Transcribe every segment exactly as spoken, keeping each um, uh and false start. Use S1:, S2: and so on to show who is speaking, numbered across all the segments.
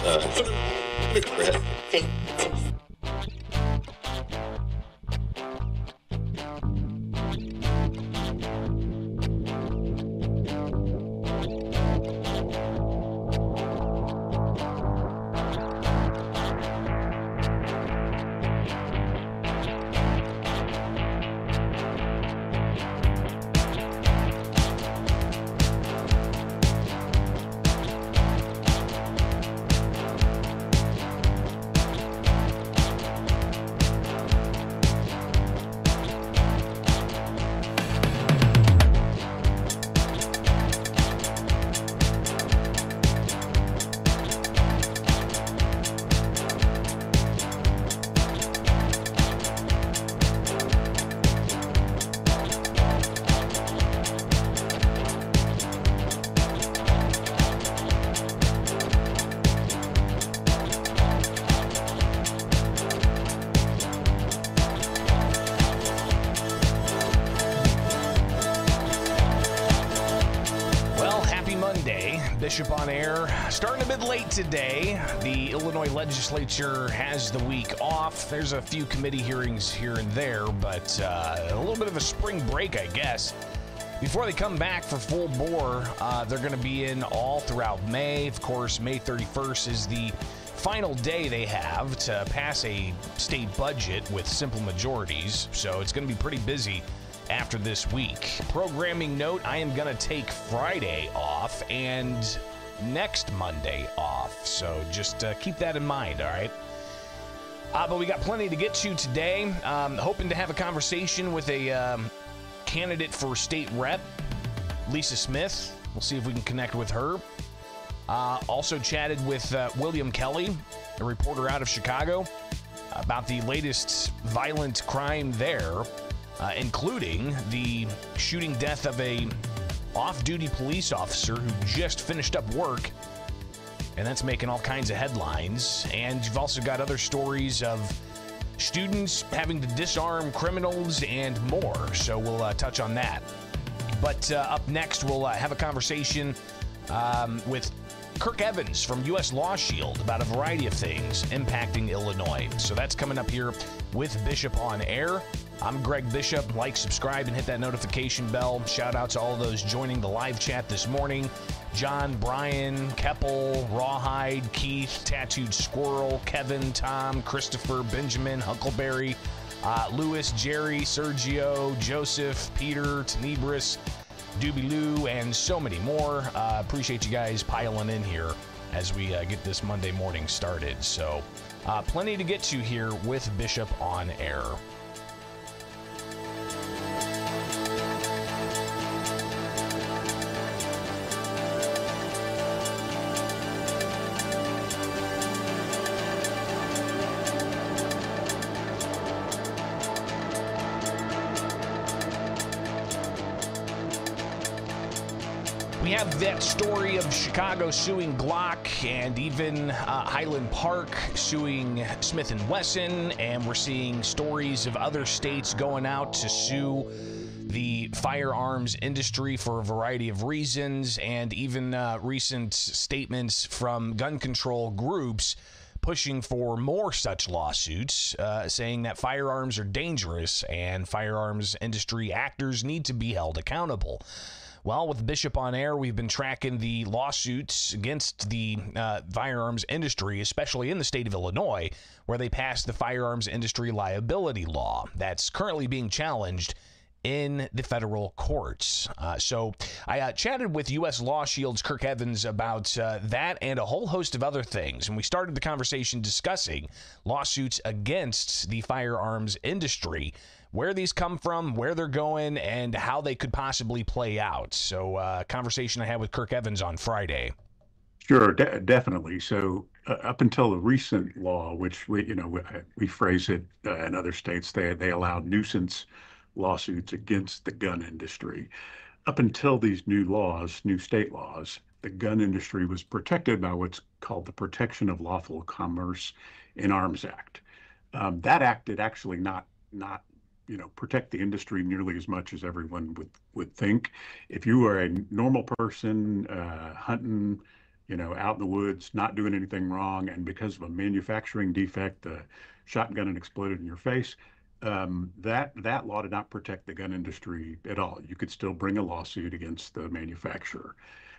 S1: Bishop on Air. Starting a bit late today. The Illinois legislature has the week off. There's a few committee hearings here and there, but uh, a little bit of a spring break, I guess. Before they come back for full bore, uh, they're going to be in all throughout May. Of course, May thirty-first is the final day they have to pass a state budget with simple majorities, so it's going to be pretty busy after this week. Programming note, I am going to take Friday off and next Monday off, so just uh, keep that in mind, all right? Uh, but we got plenty to get to today. Um, hoping to have a conversation with a um, candidate for state rep, Lisa Smith. We'll see if we can connect with her. Uh, also chatted with uh, William Kelly, a reporter out of Chicago, about the latest violent crime there. Uh, including the shooting death of a off-duty police officer who just finished up work, and that's making all kinds of headlines. And you've also got other stories of students having to disarm criminals and more, so we'll uh, touch on that. But uh, up next, we'll uh, have a conversation um, with Kirk Evans from U S Law Shield about a variety of things impacting Illinois. So that's coming up here with Bishop on Air. I'm Greg Bishop. Like, subscribe, and hit that notification bell. Shout out to all those joining the live chat this morning. John, Brian, Keppel, Rawhide, Keith, Tattooed Squirrel, Kevin, Tom, Christopher, Benjamin, Huckleberry, uh, Lewis, Jerry, Sergio, Joseph, Peter, Tenebris, Doobie Lou, and so many more. Uh, appreciate you guys piling in here as we uh, get this Monday morning started. So uh, plenty to get to here with Bishop on Air. We have that story of Chicago suing Glock, and even uh, Highland Park suing Smith and Wesson, and we're seeing stories of other states going out to sue the firearms industry for a variety of reasons, and even uh, recent statements from gun control groups pushing for more such lawsuits, uh, saying that firearms are dangerous and firearms industry actors need to be held accountable. Well, with Bishop on Air, we've been tracking the lawsuits against the uh, firearms industry, especially in the state of Illinois, where they passed the firearms industry liability law that's currently being challenged in the federal courts. Uh, so I uh, chatted with U S Law Shield's Kirk Evans about uh, that and a whole host of other things. And we started the conversation discussing lawsuits against the firearms industry, where these come from, where they're going, and how they could possibly play out. So uh, conversation I had with Kirk Evans on Friday.
S2: Sure, de- definitely. So uh, up until the recent law, which we, you know, we, we phrase it uh, in other states, they they allowed nuisance lawsuits against the gun industry. Up until these new laws, new state laws, the gun industry was protected by what's called the Protection of Lawful Commerce in Arms Act. Um, that act did actually not not you know, protect the industry nearly as much as everyone would, would think. If you were a normal person uh, hunting, you know, out in the woods, not doing anything wrong, and because of a manufacturing defect, the shotgun had exploded in your face. Um, that that law did not protect the gun industry at all. You could still bring a lawsuit against the manufacturer.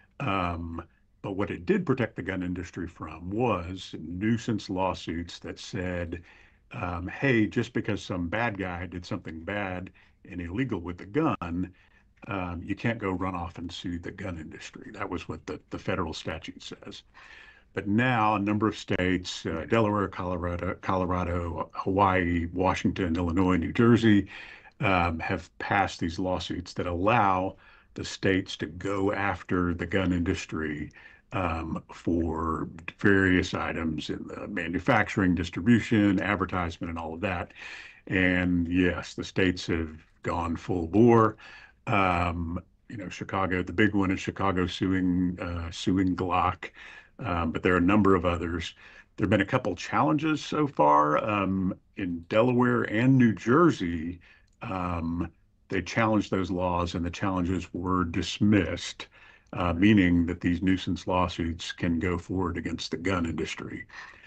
S2: Um, but what it did protect the gun industry from was nuisance lawsuits that said, um, hey, just because some bad guy did something bad and illegal with the gun, um, you can't go run off and sue the gun industry. That was what the, the federal statute says. But now a number of states, uh, Delaware, Colorado, Colorado, Hawaii, Washington, Illinois, New Jersey, um, have passed these lawsuits that allow the states to go after the gun industry um, for various items in the manufacturing, distribution, advertisement, and all of that. And yes, the states have gone full bore. Um, you know, Chicago, the big one is Chicago suing uh, suing Glock, um, but there are a number of others. There have been a couple challenges so far um, in Delaware and New Jersey. Um, they challenged those laws, and the challenges were dismissed, uh, meaning that these nuisance lawsuits can go forward against the gun industry.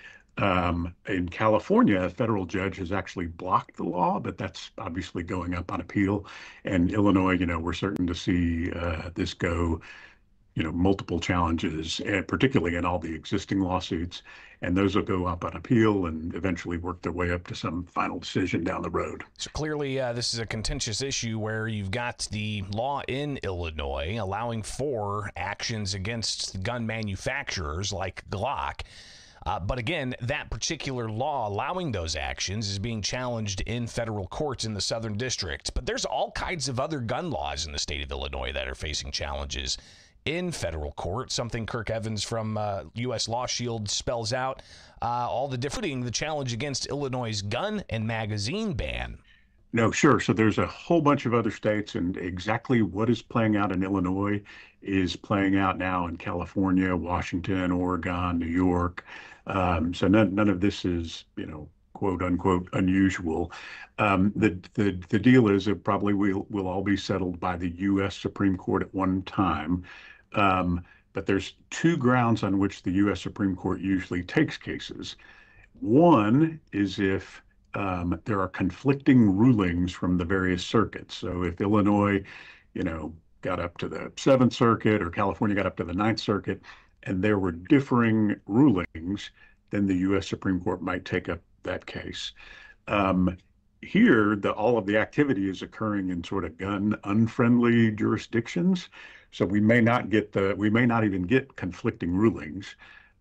S2: Um, in California, a federal judge has actually blocked the law, but that's obviously going up on appeal. And Illinois, you know, we're certain to see uh, this go, you know, multiple challenges, and particularly in all the existing lawsuits. And those will go up on appeal and eventually work their way up to some final decision down the road.
S1: So clearly, uh, this is a contentious issue where you've got the law in Illinois allowing for actions against gun manufacturers like Glock. Uh, but again, that particular law allowing those actions is being challenged in federal courts in the Southern District. But there's all kinds of other gun laws in the state of Illinois that are facing challenges in federal court, something Kirk Evans from uh, U S Law Shield spells out, uh, all the different, the challenge against Illinois' gun and magazine ban.
S2: No, sure. So there's a whole bunch of other states, and exactly what is playing out in Illinois is playing out now in California, Washington, Oregon, New York. Um, so none, none of this is, you know, quote unquote unusual. Um, the, the the deal is it probably will will all be settled by the U S Supreme Court at one time. Um, but there's two grounds on which the U S Supreme Court usually takes cases. One is if um, there are conflicting rulings from the various circuits. So if Illinois, you know, got up to the Seventh Circuit or California got up to the Ninth Circuit, and there were differing rulings, then the U S Supreme Court might take up that case. Um, here, the, all of the activity is occurring in sort of gun-unfriendly jurisdictions, so we may not get the we may not even get conflicting rulings.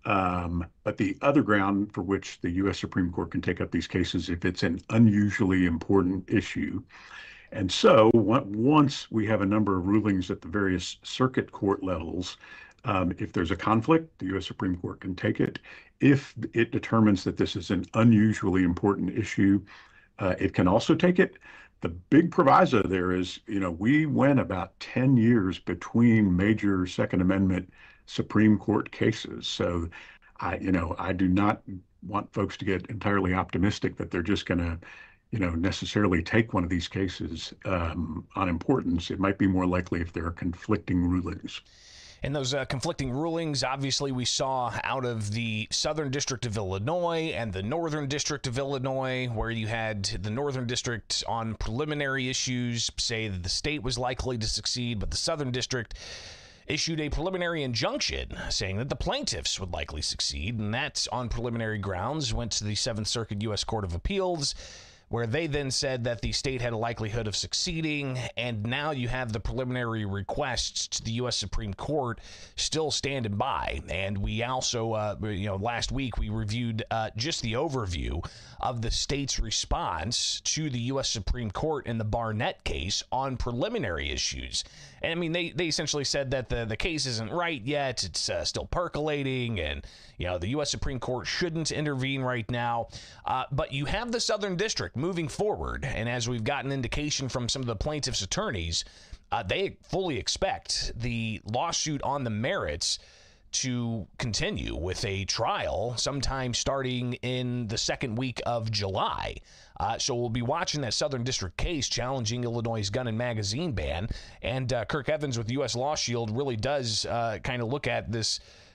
S2: Um, but the other ground for which the U S Supreme Court can take up these cases if it's an unusually important issue. And so once we have a number of rulings at the various circuit court levels, um, if there's a conflict, the U S Supreme Court can take it. If it determines that this is an unusually important issue, uh, it can also take it. The big proviso there is, you know, we went about ten years between major Second Amendment Supreme Court cases. So I, you know, I do not want folks to get entirely optimistic that they're just going to, you know, necessarily take one of these cases um, on importance. It might be more likely if there are conflicting rulings.
S1: And those uh, conflicting rulings, obviously, we saw out of the Southern District of Illinois and the Northern District of Illinois, where you had the Northern District on preliminary issues say that the state was likely to succeed, but the Southern District issued a preliminary injunction saying that the plaintiffs would likely succeed, and that's on preliminary grounds, went to the Seventh Circuit U S Court of Appeals, where they then said that the state had a likelihood of succeeding, and now you have the preliminary requests to the U S Supreme Court still standing by. And we also, uh, you know, last week we reviewed uh, just the overview of the state's response to the U S Supreme Court in the Barnett case on preliminary issues. And I mean, they, they essentially said that the, the case isn't right yet. It's uh, still percolating, and, you know, the U S Supreme Court shouldn't intervene right now. Uh, but you have the Southern District moving forward, and as we've gotten indication from some of the plaintiffs' attorneys, uh, they fully expect the lawsuit on the merits to continue with a trial sometime starting in the second week of July. Uh, so we'll be watching that Southern District case challenging Illinois' gun and magazine ban. And uh, Kirk Evans with U S Law Shield really does uh, kind of look at this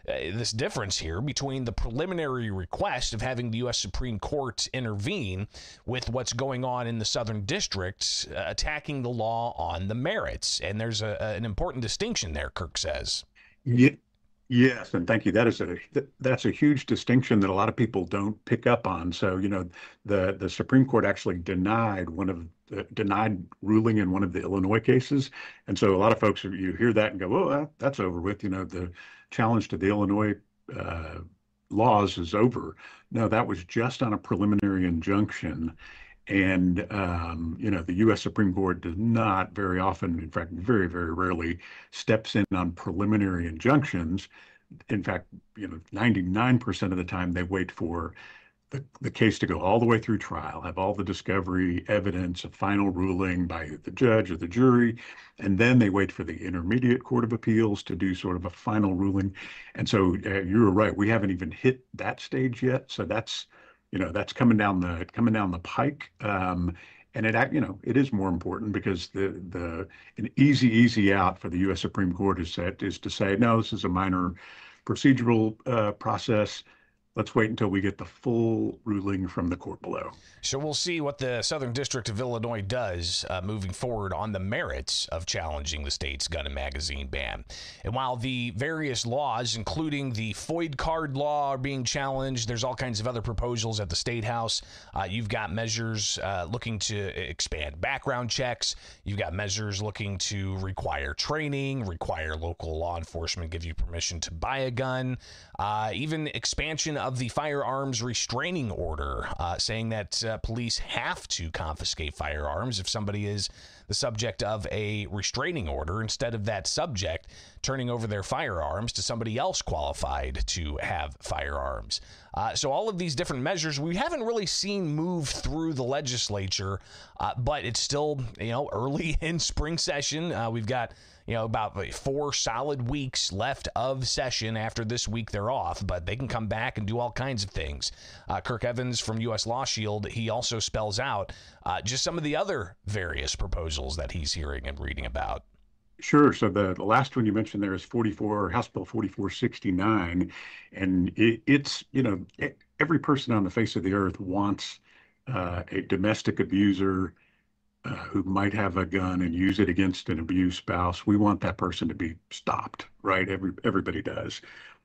S1: uh, this difference here between the preliminary request of having the U S Supreme Court intervene with what's going on in the Southern District, uh, attacking the law on the merits. And there's a, an important distinction there, Kirk says.
S2: Yeah. Yes, and thank you. That is a that's a huge distinction that a lot of people don't pick up on. So, you know, the the Supreme Court actually denied one of uh, denied ruling in one of the Illinois cases, and so a lot of folks you hear that and go, "Oh, that's over with." You know, the challenge to the Illinois uh, laws is over. No, that was just on a preliminary injunction. And, um, you know, the U S Supreme Court does not very often, in fact, very, very rarely steps in on preliminary injunctions. In fact, you know, ninety-nine percent of the time they wait for the, the case to go all the way through trial, have all the discovery, evidence, a final ruling by the judge or the jury, and then they wait for the Intermediate Court of Appeals to do sort of a final ruling. And so uh, you're right, we haven't even hit that stage yet. So that's you know, that's coming down the coming down the pike. Um, and it, you know, it is more important because the the an easy easy out for the U S Supreme Court is set is to say, no, this is a minor procedural uh, process. Let's wait until we get the full ruling from the court below.
S1: So we'll see what the Southern District of Illinois does uh, moving forward on the merits of challenging the state's gun and magazine ban. And while the various laws, including the FOID card law, are being challenged, there's all kinds of other proposals at the State House. Uh, you've got measures uh, looking to expand background checks. You've got measures looking to require training, require local law enforcement give you permission to buy a gun, uh, even expansion of the firearms restraining order, uh, saying that uh, police have to confiscate firearms if somebody is the subject of a restraining order, instead of that subject turning over their firearms to somebody else qualified to have firearms. Uh, so all of these different measures we haven't really seen move through the legislature, uh, but it's still, you know, early in spring session. Uh, we've got you know, about four solid weeks left of session. After this week, they're off, but they can come back and do all kinds of things. Uh, Kirk Evans from U S Law Shield, he also spells out uh, just some of the other various proposals that he's hearing and reading about.
S2: Sure. So the, the last one you mentioned there is forty-four, House Bill forty-four sixty-nine. And it, it's, you know, every person on the face of the earth wants uh, a domestic abuser Uh, who might have a gun and use it against an abused spouse. We want that person to be stopped, right? Every everybody does,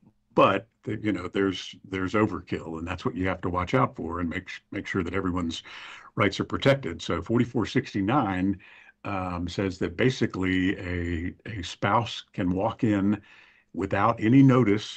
S2: but the, you know, there's there's overkill, and that's what you have to watch out for and make make sure that everyone's rights are protected. So forty-four sixty-nine um, says that basically a a spouse can walk in without any notice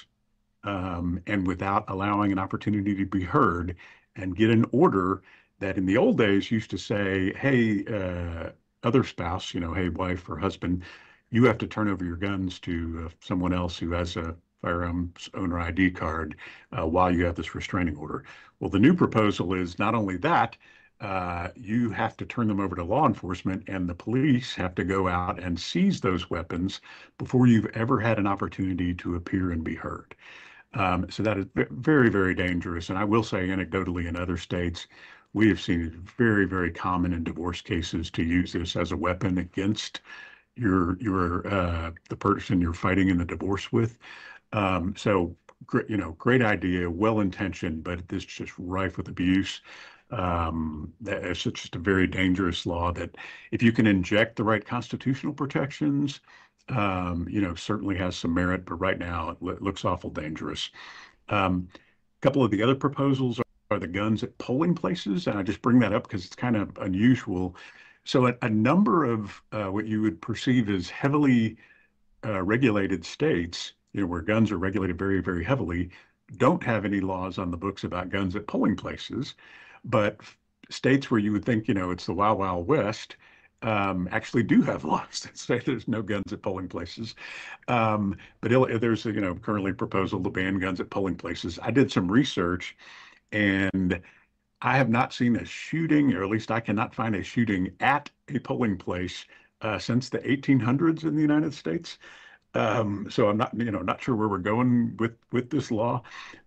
S2: um, and without allowing an opportunity to be heard and get an order that in the old days used to say, hey, uh, other spouse, you know, hey, wife or husband, you have to turn over your guns to uh, someone else who has a firearms owner I D card uh, while you have this restraining order. Well, the new proposal is not only that, uh, you have to turn them over to law enforcement, and the police have to go out and seize those weapons before you've ever had an opportunity to appear and be heard. Um, so that is very, very dangerous. And I will say anecdotally in other states, we have seen it very, very common in divorce cases to use this as a weapon against your your uh, the person you're fighting in the divorce with. Um, so, you know, great idea, well intentioned, but this just rife with abuse. Um, it's just a very dangerous law that, if you can inject the right constitutional protections, um, you know, certainly has some merit. But right now, it, it looks awful dangerous. Um, a couple of the other proposals are. are the guns at polling places. And I just bring that up because it's kind of unusual. So a, a number of uh, what you would perceive as heavily uh, regulated states, you know, where guns are regulated very, very heavily, don't have any laws on the books about guns at polling places. But states where you would think, you know, it's the Wild Wild West, um, actually do have laws that say there's no guns at polling places. Um, but there's, a, you know, currently a proposal to ban guns at polling places. I did some research, and I have not seen a shooting, or at least I cannot find a shooting at a polling place uh, since the eighteen hundreds in the United States. Um, so I'm not, you know, not sure where we're going with with this law.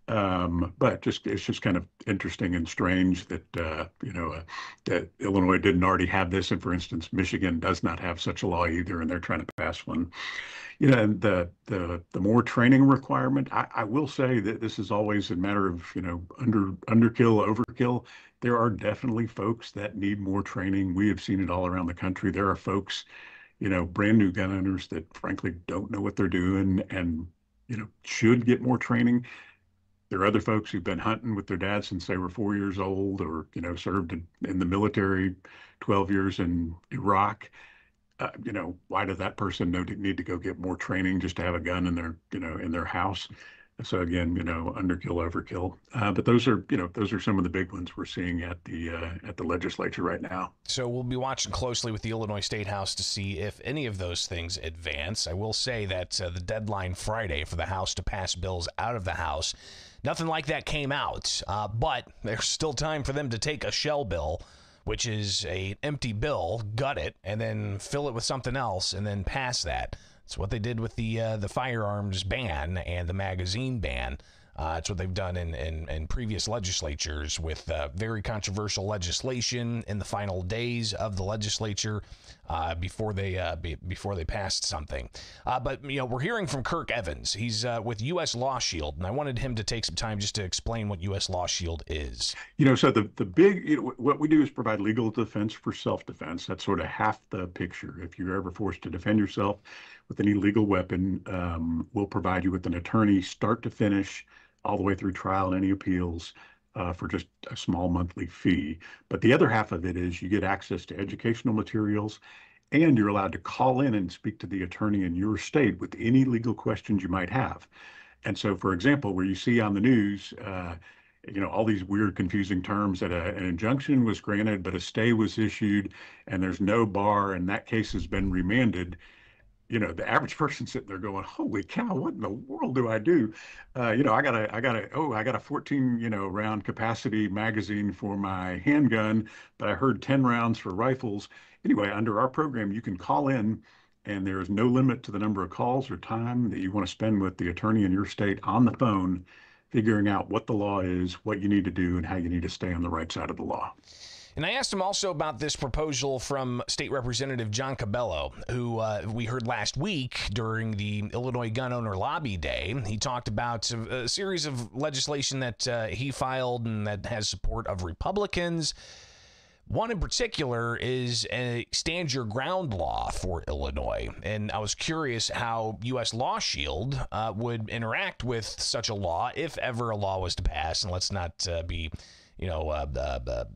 S2: Um, but just it's just kind of interesting and strange that uh, you know uh, that Illinois didn't already have this, and for instance, Michigan does not have such a law either, and they're trying to pass one. You know, and the the the more training requirement, I, I will say that this is always a matter of, you know, under underkill, overkill. There are definitely folks that need more training. We have seen it all around the country. There are folks, you know, brand new gun owners that frankly don't know what they're doing and, you know, should get more training. There are other folks who've been hunting with their dad since they were four years old, or, you know, served in, in the military, twelve years in Iraq. Uh, you know, why does that person know, need to go get more training just to have a gun in their, you know, in their house? So again, you know, underkill, overkill. Uh, but those are, you know, those are some of the big ones we're seeing at the uh, at the legislature right now.
S1: So we'll be watching closely with the Illinois State House to see if any of those things advance. I will say that uh, the deadline Friday for the House to pass bills out of the House, nothing like that came out. Uh, but there's still time for them to take a shell bill, which is an empty bill, gut it, and then fill it with something else, and then pass that. It's what they did with the uh, the firearms ban and the magazine ban. Uh, it's what they've done in, in, in previous legislatures with uh, very controversial legislation in the final days of the legislature uh, before they uh, be, before they passed something. Uh, but you know, we're hearing from Kirk Evans. He's uh, with U S Law Shield, and I wanted him to take some time just to explain what U S Law Shield is.
S2: You know, so the the big, you know, what we do is provide legal defense for self-defense. That's sort of half the picture. If you're ever forced to defend yourself with any legal weapon, um, we'll provide you with an attorney, start to finish, all the way through trial and any appeals, uh, for just a small monthly fee. But the other half of it is you get access to educational materials, and you're allowed to call in and speak to the attorney in your state with any legal questions you might have. And so, for example, where you see on the news, uh, you know, all these weird, confusing terms that a, an injunction was granted, but a stay was issued, and there's no bar, and that case has been remanded. You know, the average person sitting there going, "Holy cow, what in the world do I do?" Uh, you know, I got a, I got a, oh, I got a fourteen, you know, round capacity magazine for my handgun, but I heard ten rounds for rifles. Anyway, under our program, you can call in, and there is no limit to the number of calls or time that you want to spend with the attorney in your state on the phone, figuring out what the law is, what you need to do, and how you need to stay on the right side of the law.
S1: And I asked him also about this proposal from State Representative John Cabello, who uh, we heard last week during the Illinois Gun Owner Lobby Day. He talked about a, a series of legislation that uh, he filed and that has support of Republicans. One in particular is a stand your ground law for Illinois. And I was curious how U S Law Shield uh, would interact with such a law if ever a law was to pass. And let's not uh, be, you know, uh, uh, uh,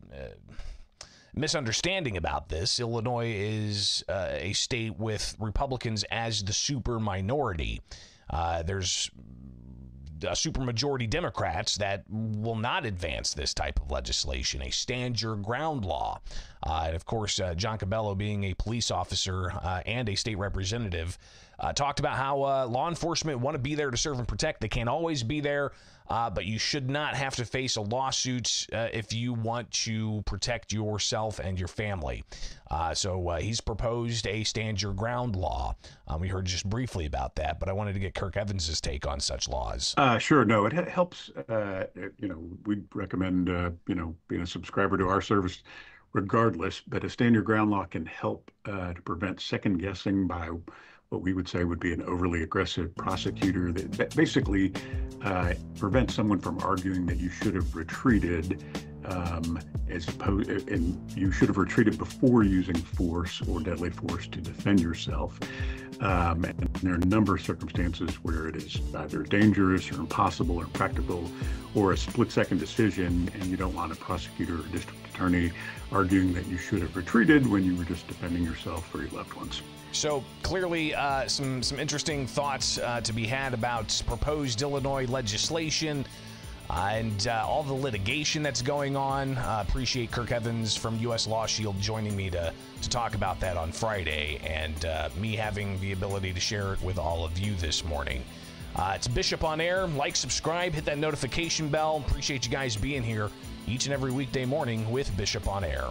S1: misunderstanding about this. Illinois is uh, a state with Republicans as the super minority. Uh, there's uh, supermajority Democrats that will not advance this type of legislation, a stand your ground law. Uh, and of course, uh, John Cabello, being a police officer uh, and a state representative, uh, talked about how uh, law enforcement want to be there to serve and protect. They can't always be there. Uh, but you should not have to face a lawsuit uh, if you want to protect yourself and your family. Uh, so uh, he's proposed a stand your ground law. Um, we heard just briefly about that, but I wanted to get Kirk Evans's take on such laws.
S2: Uh, sure. No, it helps. Uh, you know, we'd recommend, uh, you know, being a subscriber to our service regardless, but a stand your ground law can help uh, to prevent second guessing by what we would say would be an overly aggressive prosecutor that basically uh, prevents someone from arguing that you should have retreated, um, as opposed, and you should have retreated before using force or deadly force to defend yourself. Um, and there are a number of circumstances where it is either dangerous or impossible or impractical or a split-second decision, and you don't want a prosecutor or district attorney arguing that you should have retreated when you were just defending yourself or your loved ones.
S1: So clearly uh, some, some interesting thoughts uh, to be had about proposed Illinois legislation uh, and uh, all the litigation that's going on. Uh, appreciate Kirk Evans from U S Law Shield joining me to, to talk about that on Friday, and uh, me having the ability to share it with all of you this morning. Uh, it's Bishop on Air. Like, subscribe, hit that notification bell. Appreciate you guys being here each and every weekday morning with Bishop on Air.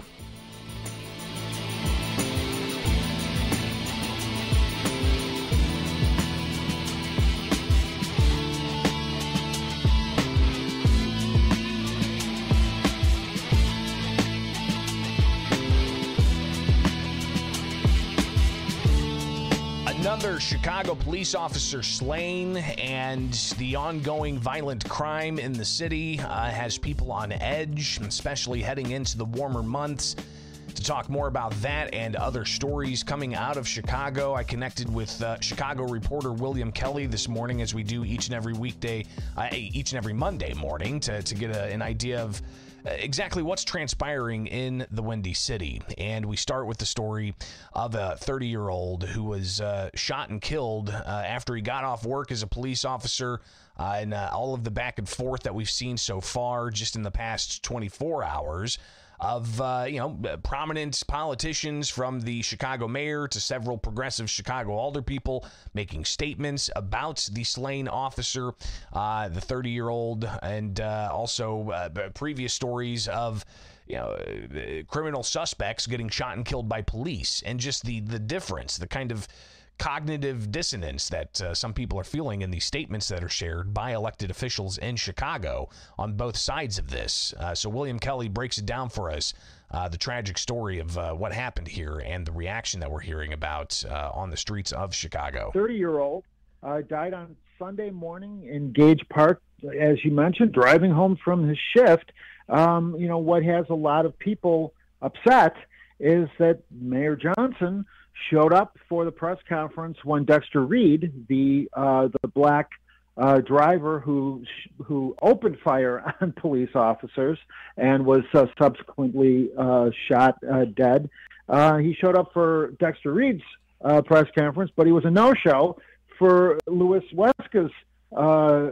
S1: Another Chicago police officer slain, and the ongoing violent crime in the city uh, has people on edge, especially heading into the warmer months. To talk more about that and other stories coming out of Chicago, I connected with uh, Chicago reporter William Kelly this morning, as we do each and every weekday, uh, each and every Monday morning, to, to get a, an idea of exactly what's transpiring in the Windy City. And we start with the story of a thirty-year-old who was uh, shot and killed uh, after he got off work as a police officer, uh, and uh, all of the back and forth that we've seen so far just in the past twenty-four hours of, uh, you know, prominent politicians, from the Chicago mayor to several progressive Chicago alderpeople, making statements about the slain officer, uh, the thirty-year-old, and uh, also uh, previous stories of, you know, criminal suspects getting shot and killed by police, and just the, the difference, the kind of cognitive dissonance that uh, some people are feeling in these statements that are shared by elected officials in Chicago on both sides of this. Uh, so William Kelly breaks it down for us, uh, the tragic story of uh, what happened here and the reaction that we're hearing about uh, on the streets of Chicago.
S3: thirty-year-old uh, died on Sunday morning in Gage Park, as you mentioned, driving home from his shift. Um, you know, what has a lot of people upset is that Mayor Johnson showed up for the press conference when Dexter Reed, the uh, the black uh, driver who who opened fire on police officers and was uh, subsequently uh, shot uh, dead. Uh, he showed up for Dexter Reed's uh, press conference, but he was a no-show for Louis Weska's uh,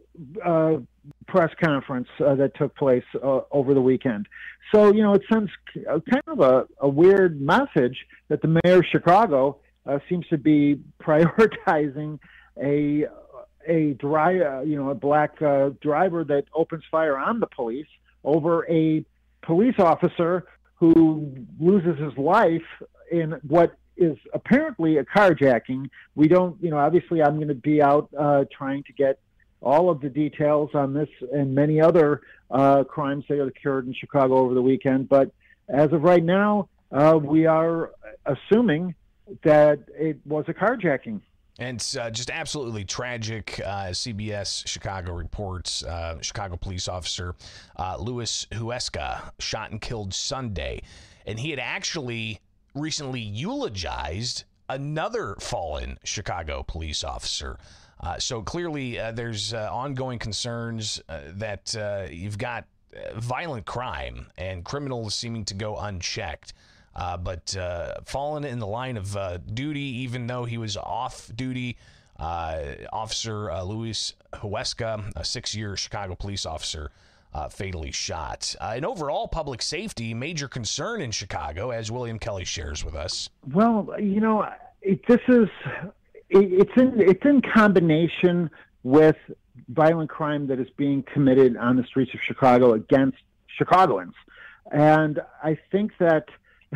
S3: uh, press conference uh, that took place uh, over the weekend. So, you know, it sends kind of a, a weird message that the mayor of Chicago uh, seems to be prioritizing a a dry, uh, you know, a black uh, driver that opens fire on the police over a police officer who loses his life in what is apparently a carjacking. We don't, you know, obviously I'm going to be out uh, trying to get all of the details on this and many other uh, crimes that occurred in Chicago over the weekend. But as of right now, uh, we are assuming that it was a carjacking.
S1: And it's uh, just absolutely tragic. Uh, C B S Chicago reports uh, Chicago police officer uh, Louis Huesca shot and killed Sunday. And he had actually recently eulogized another fallen Chicago police officer. Uh, so clearly uh, there's uh, ongoing concerns uh, that uh, you've got uh, violent crime and criminals seeming to go unchecked. Uh, but uh, fallen in the line of uh, duty, even though he was off duty, uh, Officer uh, Louis Huesca, a six-year Chicago police officer, uh, fatally shot. Uh, and overall public safety, major concern in Chicago, as William Kelly shares with us.
S3: Well, you know, it, this is... It's in it's in combination with violent crime that is being committed on the streets of Chicago against Chicagoans, and I think that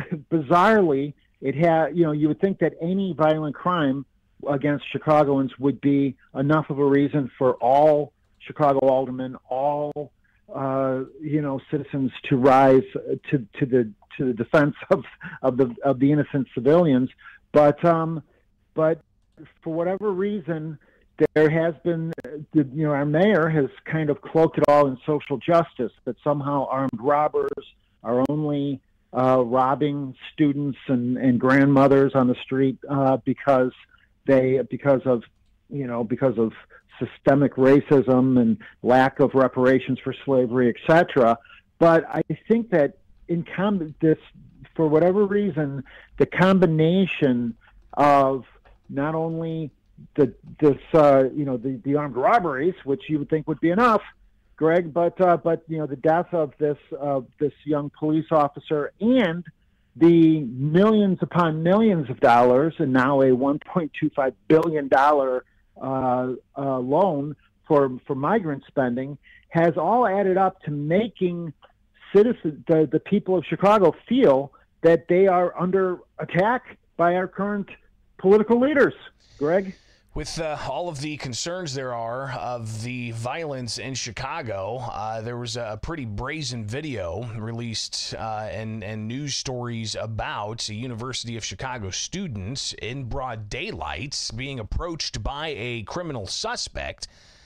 S3: bizarrely it had you know you would think that any violent crime against Chicagoans would be enough of a reason for all Chicago aldermen, all uh, you know citizens to rise to to the to the defense of of the of the innocent civilians, but um, but. For whatever reason, there has been, you know, our mayor has kind of cloaked it all in social justice, that somehow armed robbers are only uh, robbing students and, and grandmothers on the street uh, because they, because of, you know, because of systemic racism and lack of reparations for slavery, et cetera. But I think that in com- this, for whatever reason, the combination of not only the this uh, you know the, the armed robberies, which you would think would be enough, Greg, but uh, but you know the death of this uh, this young police officer and the millions upon millions of dollars, and now a one point two five billion dollar uh, uh, loan for for migrant spending, has all added up to making citizens, the, the people of Chicago, feel that they are under attack by our current political leaders. Greg?
S1: With uh, all of the concerns there are of the violence in Chicago, uh, there was a pretty brazen video released uh, and, and news stories about a University of Chicago students in broad daylight being approached by a criminal suspect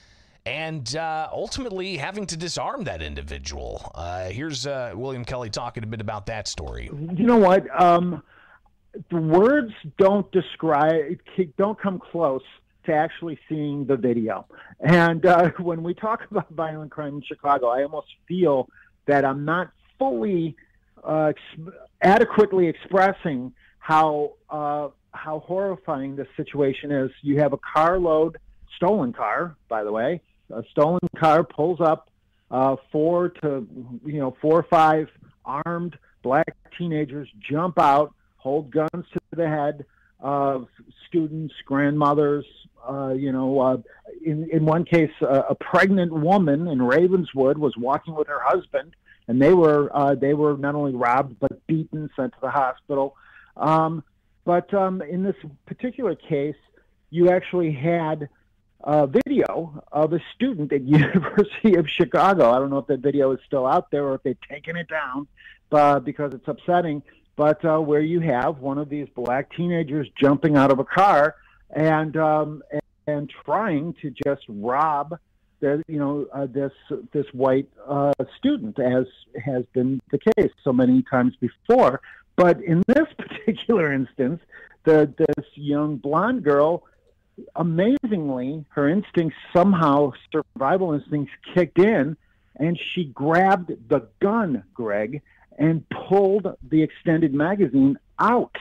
S1: and uh, ultimately having to disarm that individual. Uh, here's uh, William Kelly talking a bit about that story.
S3: You know what? Um, the words don't describe, don't come close to actually seeing the video. And uh, when we talk about violent crime in Chicago, I almost feel that I'm not fully uh, ex- adequately expressing how uh, how horrifying this situation is. You have a carload, stolen car, by the way, a stolen car pulls up, uh, four to you know four or five armed black teenagers jump out, hold guns to the head of students, grandmothers. Uh, you know, uh, in in one case, uh, a pregnant woman in Ravenswood was walking with her husband, and they were uh, they were not only robbed but beaten, sent to the hospital. Um, but um, in this particular case, you actually had a video of a student at University of Chicago. I don't know if that video is still out there or if they've taken it down, uh, because it's upsetting. But uh, where you have one of these black teenagers jumping out of a car and um, and, and trying to just rob the you know uh, this this white uh, student, as has been the case so many times before. But in this particular instance, the this young blonde girl, amazingly, her instincts somehow survival instincts kicked in, and she grabbed the gun, Greg, and pulled the extended magazine out,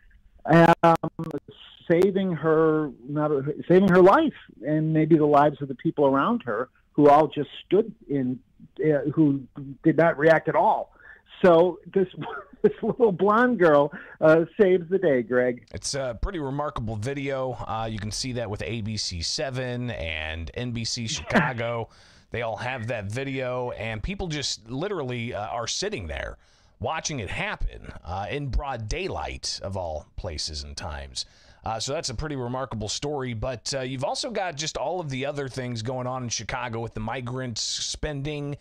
S3: um, saving her not saving her life and maybe the lives of the people around her who all just stood in, uh, who did not react at all. So this this little blonde girl uh, saves the day, Greg.
S1: It's a pretty remarkable video. Uh, you can see that with A B C seven and N B C Chicago. They all have that video, and people just literally uh, are sitting there watching it happen uh, in broad daylight, of all places and times. Uh, so that's a pretty remarkable story. But uh, you've also got just all of the other things going on in Chicago with the migrant spending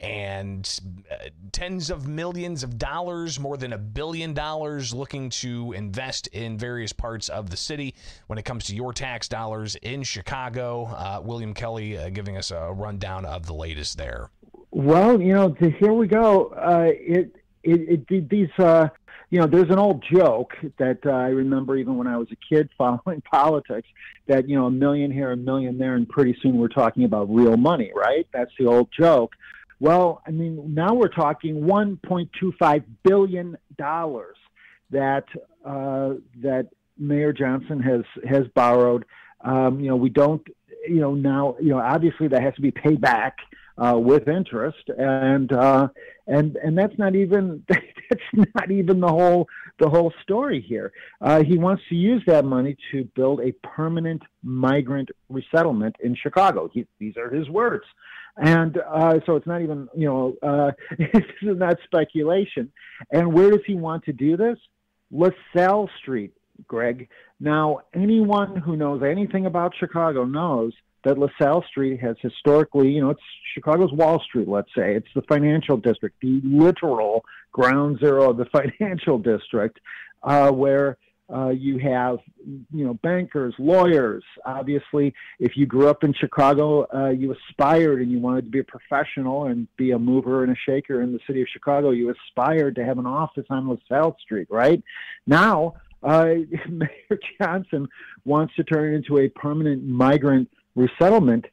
S1: and uh, tens of millions of dollars, more than a billion dollars, looking to invest in various parts of the city when it comes to your tax dollars in Chicago. Uh, William Kelly uh, giving us a rundown of the latest there.
S3: Well, you know, here we go. Uh, it, it, it, these, uh, you know, there's an old joke that uh, I remember even when I was a kid following politics, that, you know, a million here, a million there, and pretty soon we're talking about real money, right? That's the old joke. Well, I mean, now we're talking one point two five billion dollars that uh, that Mayor Johnson has has borrowed. Um, you know, we don't, you know, now, you know, obviously that has to be paid back uh, with interest, and uh, and and that's not even that's not even the whole the whole story here. Uh, he wants to use that money to build a permanent migrant resettlement in Chicago. He, these are his words. And uh, so it's not even, you know, uh, this is not speculation. And where does he want to do this? LaSalle Street, Greg. Now, anyone who knows anything about Chicago knows that LaSalle Street has historically, you know, it's Chicago's Wall Street, let's say. It's the financial district, the literal ground zero of the financial district, uh, where Uh, you have, you know, bankers, lawyers. Obviously, if you grew up in Chicago, uh, you aspired and you wanted to be a professional and be a mover and a shaker in the city of Chicago. You aspired to have an office on LaSalle Street, right? Now, uh, Mayor Johnson wants to turn it into a permanent migrant resettlement,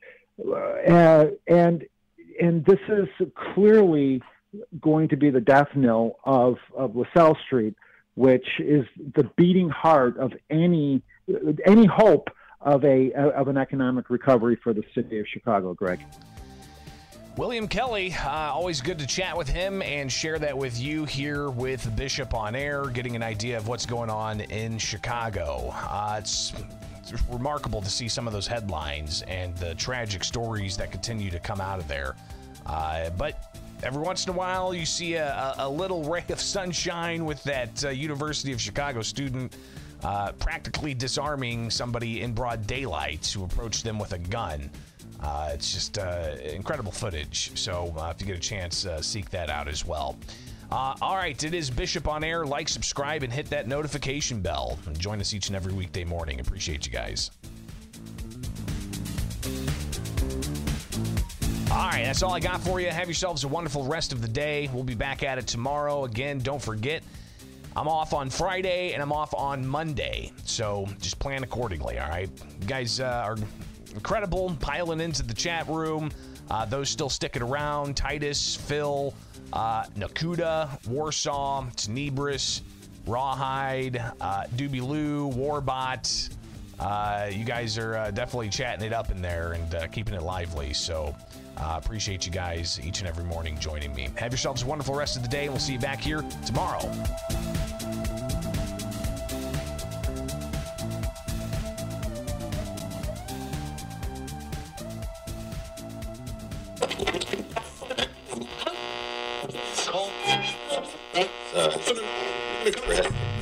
S3: uh, and and this is clearly going to be the death knell of, of LaSalle Street, which is the beating heart of any any hope of a of an economic recovery for the city of Chicago, Greg.
S1: William Kelly, uh, always good to chat with him and share that with you here with Bishop on Air, getting an idea of what's going on in Chicago. Uh, it's, it's remarkable to see some of those headlines and the tragic stories that continue to come out of there. Uh, but every once in a while, you see a, a little ray of sunshine with that uh, University of Chicago student uh, practically disarming somebody in broad daylight who approached them with a gun. Uh, it's just uh, incredible footage. So uh, if you get a chance, uh, seek that out as well. Uh, all right, it is Bishop on Air. Like, subscribe, and hit that notification bell. And join us each and every weekday morning. Appreciate you guys. All right, that's all I got for you. Have yourselves a wonderful rest of the day. We'll be back at it tomorrow. Again, don't forget, I'm off on Friday and I'm off on Monday. So just plan accordingly, all right? You guys uh, are incredible, piling into the chat room. Uh, those still sticking around. Titus, Phil, uh, Nakuda, Warsaw, Tenebris, Rawhide, uh, Doobie Lou, Warbot. Uh, you guys are uh, definitely chatting it up in there and uh, keeping it lively. So uh, appreciate you guys each and every morning joining me. Have yourselves a wonderful rest of the day, and we'll see you back here tomorrow.
S4: Uh,